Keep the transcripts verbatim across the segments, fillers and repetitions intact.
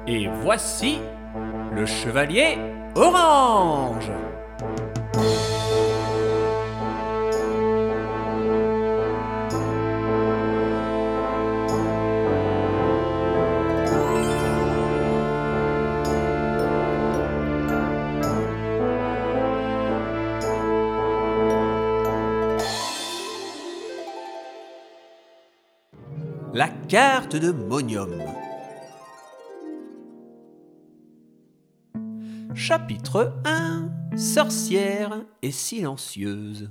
Et voici le chevalier orange. La carte de Monium. Chapitre un. Sorcière et silencieuse.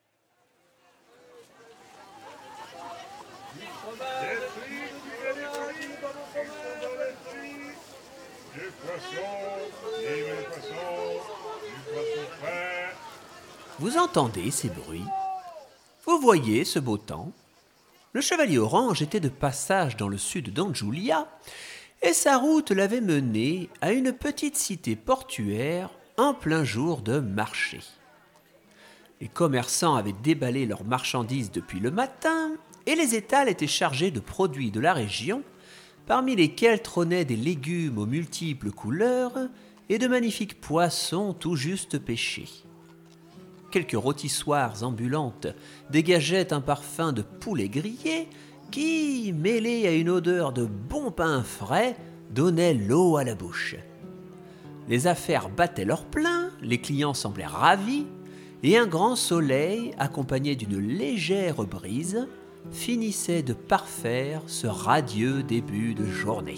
Vous entendez ces bruits? Vous voyez ce beau temps? Le chevalier orange était de passage dans le sud d'Anjulia et sa route l'avait mené à une petite cité portuaire en plein jour de marché. Les commerçants avaient déballé leurs marchandises depuis le matin et les étals étaient chargés de produits de la région, parmi lesquels trônaient des légumes aux multiples couleurs et de magnifiques poissons tout juste pêchés. Quelques rôtissoirs ambulantes dégageaient un parfum de poulet grillé qui, mêlé à une odeur de bon pain frais, donnait l'eau à la bouche. Les affaires battaient leur plein, les clients semblaient ravis, et un grand soleil, accompagné d'une légère brise, finissait de parfaire ce radieux début de journée.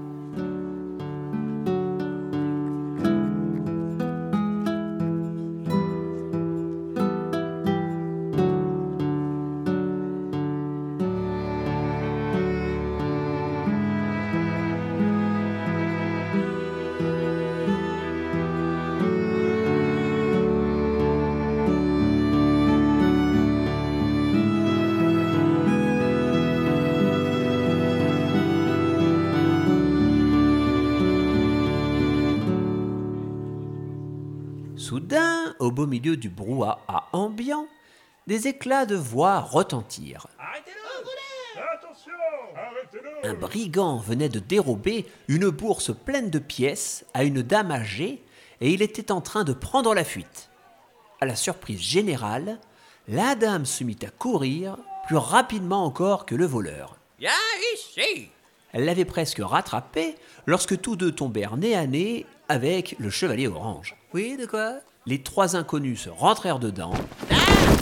Soudain, au beau milieu du brouhaha ambiant, des éclats de voix retentirent. Arrêtez-le! Attention! Arrêtez-le! Un brigand venait de dérober une bourse pleine de pièces à une dame âgée et il était en train de prendre la fuite. À la surprise générale, la dame se mit à courir plus rapidement encore que le voleur. Viens ici! Elle l'avait presque rattrapé lorsque tous deux tombèrent nez à nez avec le chevalier orange. Oui, de quoi? Les trois inconnus se rentrèrent dedans Ah!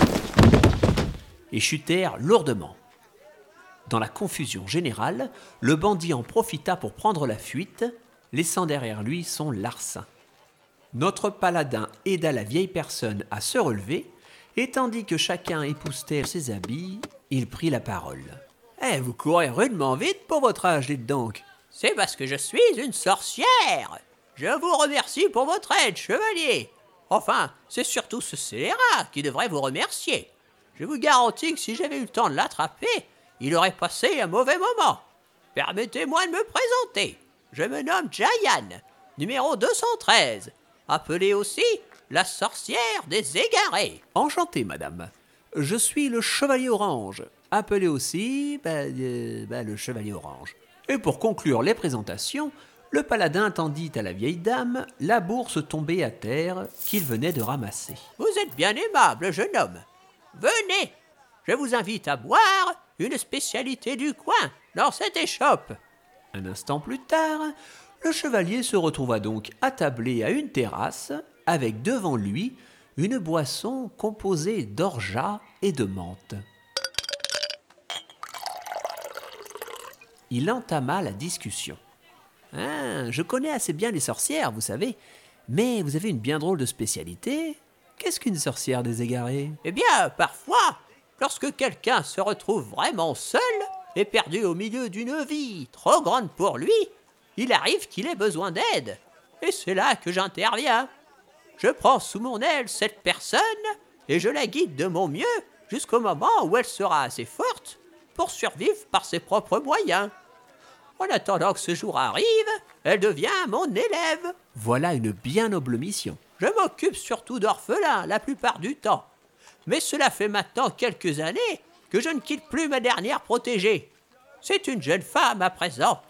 et chutèrent lourdement. Dans la confusion générale, le bandit en profita pour prendre la fuite, laissant derrière lui son larcin. Notre paladin aida la vieille personne à se relever, et tandis que chacun époussetait ses habits, il prit la parole. « Eh, vous courez rudement vite pour votre âge, dites donc. C'est parce que je suis une sorcière. Je vous remercie pour votre aide, chevalier. Enfin, c'est surtout ce scélérat qui devrait vous remercier. Je vous garantis que si j'avais eu le temps de l'attraper, il aurait passé un mauvais moment. Permettez-moi de me présenter. Je me nomme Jayan, numéro deux cent treize, appelée aussi la sorcière des égarés. » Enchanté, madame. Je suis le chevalier orange, appelé aussi bah, euh, bah, le chevalier orange. Et pour conclure les présentations, le paladin tendit à la vieille dame la bourse tombée à terre qu'il venait de ramasser. « Vous êtes bien aimable, jeune homme. Venez, je vous invite à boire une spécialité du coin dans cette échoppe. » Un instant plus tard, le chevalier se retrouva donc attablé à une terrasse avec devant lui une boisson composée d'orgeat et de menthe. Il entama la discussion. « Ah, je connais assez bien les sorcières, vous savez, mais vous avez une bien drôle de spécialité. Qu'est-ce qu'une sorcière des égarés ?»« Eh bien, parfois, lorsque quelqu'un se retrouve vraiment seul et perdu au milieu d'une vie trop grande pour lui, il arrive qu'il ait besoin d'aide. Et c'est là que j'interviens. Je prends sous mon aile cette personne et je la guide de mon mieux jusqu'au moment où elle sera assez forte pour survivre par ses propres moyens. En attendant que ce jour arrive, elle devient mon élève. » Voilà une bien noble mission. Je m'occupe surtout d'orphelins la plupart du temps. Mais cela fait maintenant quelques années que je ne quitte plus ma dernière protégée. C'est une jeune femme à présent,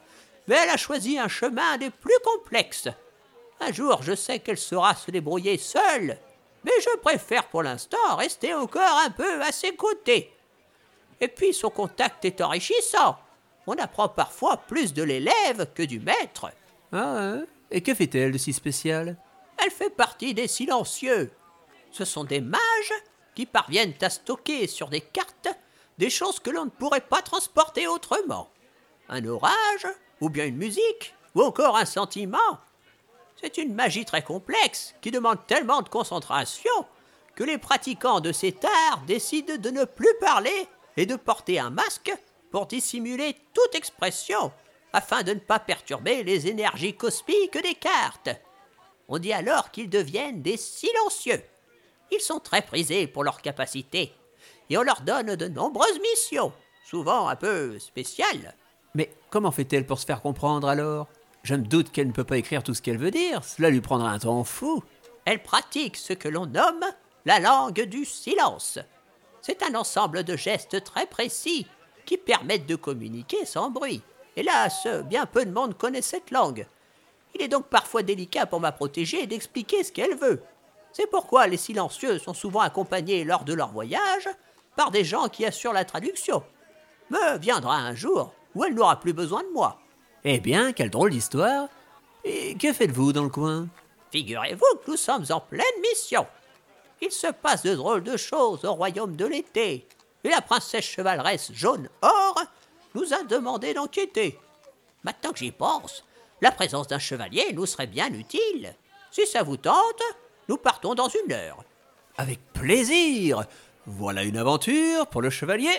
mais elle a choisi un chemin des plus complexes. Un jour, je sais qu'elle saura se débrouiller seule, mais je préfère pour l'instant rester encore un peu à ses côtés. Et puis son contact est enrichissant. On apprend parfois plus de l'élève que du maître. Ah, hein? Et que fait-elle de si spécial? Elle fait partie des silencieux. Ce sont des mages qui parviennent à stocker sur des cartes des choses que l'on ne pourrait pas transporter autrement. Un orage, ou bien une musique, ou encore un sentiment. C'est une magie très complexe qui demande tellement de concentration que les pratiquants de cet art décident de ne plus parler et de porter un masque pour dissimuler toute expression afin de ne pas perturber les énergies cosmiques des cartes. On dit alors qu'ils deviennent des silencieux. Ils sont très prisés pour leurs capacités et on leur donne de nombreuses missions, souvent un peu spéciales. Mais comment fait-elle pour se faire comprendre alors? Je me doute qu'elle ne peut pas écrire tout ce qu'elle veut dire, cela lui prendra un temps fou. Elle pratique ce que l'on nomme la langue du silence. C'est un ensemble de gestes très précis qui permettent de communiquer sans bruit. Hélas, bien peu de monde connaît cette langue. Il est donc parfois délicat pour ma protégée d'expliquer ce qu'elle veut. C'est pourquoi les silencieux sont souvent accompagnés lors de leur voyage par des gens qui assurent la traduction. Mais viendra un jour où elle n'aura plus besoin de moi. Eh bien, quelle drôle d'histoire. Et que faites-vous dans le coin? Figurez-vous que nous sommes en pleine mission. Il se passe de drôles de choses au royaume de l'été. Et la princesse chevaleresse Jaune Or nous a demandé d'enquêter. Maintenant que j'y pense, la présence d'un chevalier nous serait bien utile. Si ça vous tente, nous partons dans une heure. Avec plaisir. Voilà une aventure pour le chevalier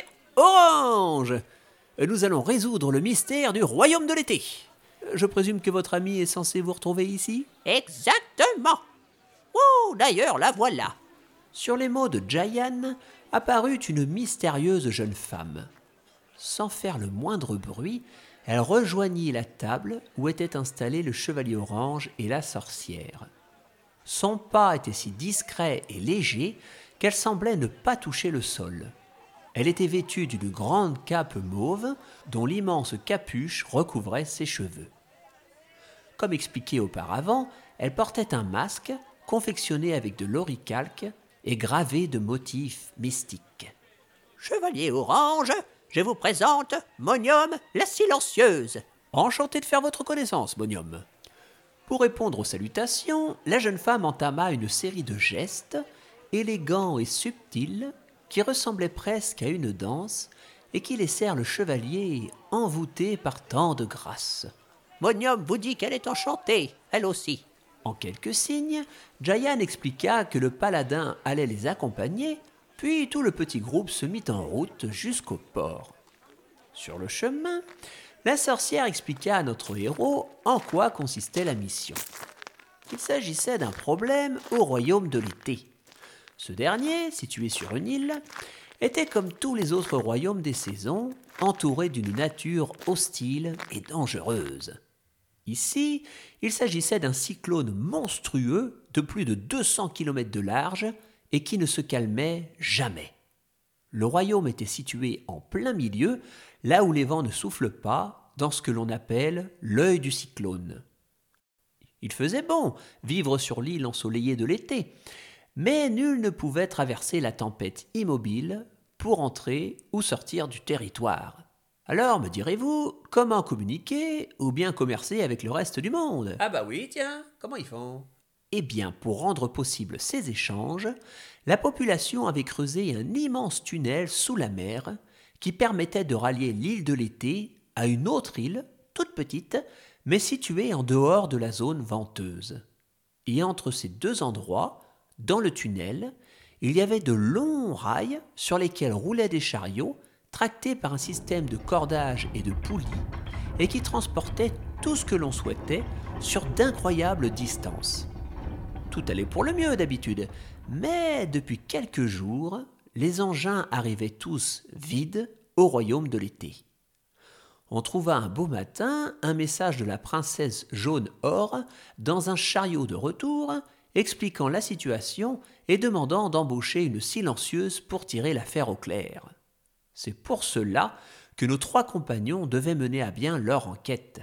Orange. Nous allons résoudre le mystère du royaume de l'été. Je présume que votre ami est censé vous retrouver ici? Exactement. Oh, d'ailleurs, la voilà. Sur les mots de Jayan apparut une mystérieuse jeune femme. Sans faire le moindre bruit, elle rejoignit la table où étaient installés le chevalier Orange et la sorcière. Son pas était si discret et léger qu'elle semblait ne pas toucher le sol. Elle était vêtue d'une grande cape mauve dont l'immense capuche recouvrait ses cheveux. Comme expliqué auparavant, elle portait un masque confectionné avec de l'oricalque et gravé de motifs mystiques. Chevalier Orange, je vous présente Monium la silencieuse. Enchanté de faire votre connaissance, Monium. Pour répondre aux salutations, la jeune femme entama une série de gestes, élégants et subtils, qui ressemblaient presque à une danse et qui laissèrent le chevalier envoûté par tant de grâce. Monium vous dit qu'elle est enchantée, elle aussi. En quelques signes, Jayan expliqua que le paladin allait les accompagner, puis tout le petit groupe se mit en route jusqu'au port. Sur le chemin, la sorcière expliqua à notre héros en quoi consistait la mission. Il s'agissait d'un problème au royaume de l'été. Ce dernier, situé sur une île, était comme tous les autres royaumes des saisons, entouré d'une nature hostile et dangereuse. Ici, il s'agissait d'un cyclone monstrueux de plus de deux cents kilomètres de large et qui ne se calmait jamais. Le royaume était situé en plein milieu, là où les vents ne soufflent pas, dans ce que l'on appelle l'œil du cyclone. Il faisait bon vivre sur l'île ensoleillée de l'été, mais nul ne pouvait traverser la tempête immobile pour entrer ou sortir du territoire. Alors, me direz-vous, comment communiquer ou bien commercer avec le reste du monde? Ah bah oui, tiens, comment ils font? Eh bien, pour rendre possible ces échanges, la population avait creusé un immense tunnel sous la mer qui permettait de rallier l'île de l'été à une autre île, toute petite, mais située en dehors de la zone venteuse. Et entre ces deux endroits, dans le tunnel, il y avait de longs rails sur lesquels roulaient des chariots tractés par un système de cordage et de poulies et qui transportaient tout ce que l'on souhaitait sur d'incroyables distances. Tout allait pour le mieux d'habitude, mais depuis quelques jours, les engins arrivaient tous vides au royaume de l'été. On trouva un beau matin un message de la princesse Jaune Or dans un chariot de retour expliquant la situation et demandant d'embaucher une silencieuse pour tirer l'affaire au clair. C'est pour cela que nos trois compagnons devaient mener à bien leur enquête.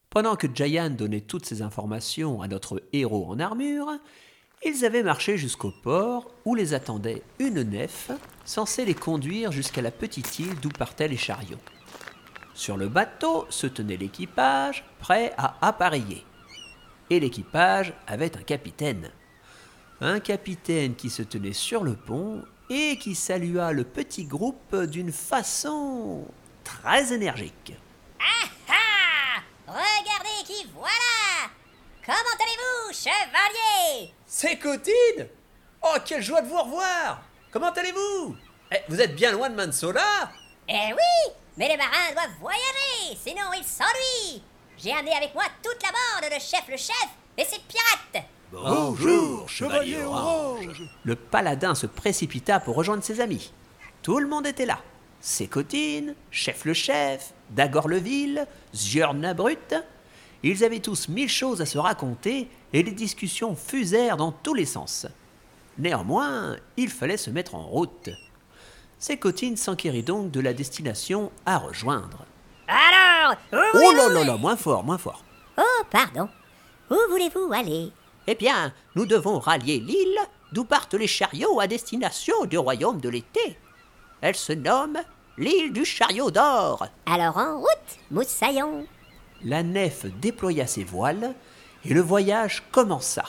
Pendant que Jayan donnait toutes ces informations à notre héros en armure, ils avaient marché jusqu'au port où les attendait une nef censée les conduire jusqu'à la petite île d'où partaient les chariots. Sur le bateau se tenait l'équipage, prêt à appareiller. Et l'équipage avait un capitaine. Un capitaine qui se tenait sur le pont et qui salua le petit groupe d'une façon très énergique. Ah ah! Regardez qui voilà! Comment allez-vous, chevalier? C'est Cotine! Oh, quelle joie de vous revoir! Comment allez-vous? Eh, vous êtes bien loin de Mansola? Eh oui! Mais les marins doivent voyager, sinon ils s'ennuient! J'ai amené avec moi toute la bande de Chef le Chef et ses pirates! Bonjour, chevalier orange. Le paladin se précipita pour rejoindre ses amis. Tout le monde était là. Sécotine, Chef le Chef, Dagor Leville, Zjörnabrut. Ils avaient tous mille choses à se raconter et les discussions fusèrent dans tous les sens. Néanmoins, il fallait se mettre en route. Sécotine s'enquérit donc de la destination à rejoindre. Alors, où Oh voulez-vous là là là, moins fort, moins fort. Oh, pardon. Où voulez-vous aller? Eh bien, nous devons rallier l'île d'où partent les chariots à destination du royaume de l'été. Elle se nomme l'île du chariot d'or. Alors en route, moussaillon. La nef déploya ses voiles et le voyage commença.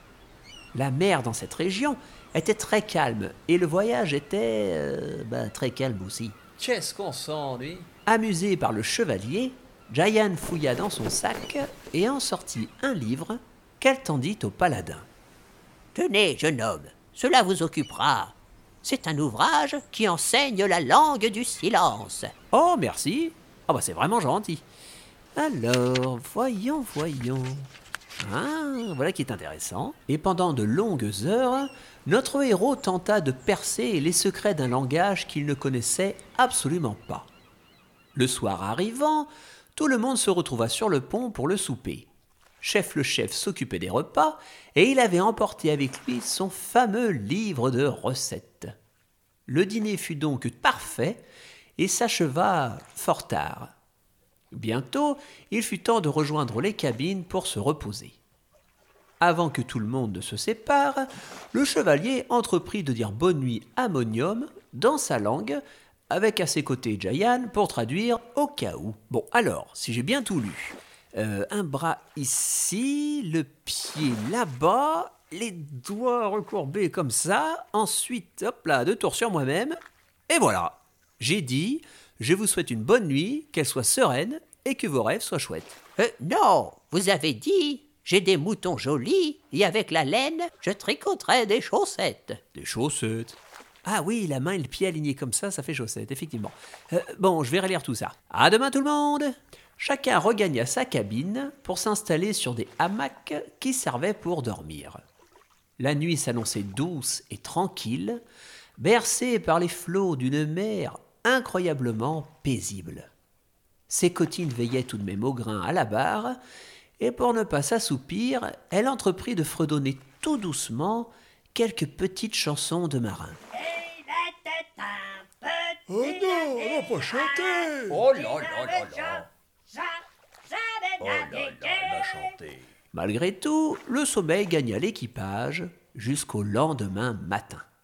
La mer dans cette région était très calme et le voyage était euh, ben, très calme aussi. Qu'est-ce qu'on s'ennuie? Amusé par le chevalier, Jayan fouilla dans son sac et en sortit un livre qu'elle tendit au paladin. Tenez, jeune homme, cela vous occupera. C'est un ouvrage qui enseigne la langue du silence. Oh, merci. Ah bah c'est vraiment gentil. Alors, voyons, voyons. Ah, voilà qui est intéressant. Et pendant de longues heures, notre héros tenta de percer les secrets d'un langage qu'il ne connaissait absolument pas. Le soir arrivant, tout le monde se retrouva sur le pont pour le souper. Chef le Chef s'occupait des repas et il avait emporté avec lui son fameux livre de recettes. Le dîner fut donc parfait et s'acheva fort tard. Bientôt, il fut temps de rejoindre les cabines pour se reposer. Avant que tout le monde ne se sépare, le chevalier entreprit de dire bonne nuit à Monium dans sa langue, avec à ses côtés Jayan pour traduire au cas où. Bon, alors, si j'ai bien tout lu, euh, un bras ici, le pied là-bas, les doigts recourbés comme ça, ensuite, hop là, deux tours sur moi-même, et voilà. J'ai dit, je vous souhaite une bonne nuit, qu'elle soit sereine et que vos rêves soient chouettes. Euh, non, vous avez dit, j'ai des moutons jolis et avec la laine, je tricoterai des chaussettes. Des chaussettes. Ah oui, la main et le pied alignés comme ça, ça fait chaussettes, effectivement. Euh, bon, je vais relire tout ça. À demain tout le monde! Chacun regagna sa cabine pour s'installer sur des hamacs qui servaient pour dormir. La nuit s'annonçait douce et tranquille, bercée par les flots d'une mer incroyablement paisible. Sécotine veillait tout de même au grain à la barre, et pour ne pas s'assoupir, elle entreprit de fredonner tout doucement quelques petites chansons de marins. Oh non, on va pas chanter. Oh là là là là. Oh là là, elle a chanté. Malgré tout, le sommeil gagna l'équipage jusqu'au lendemain matin.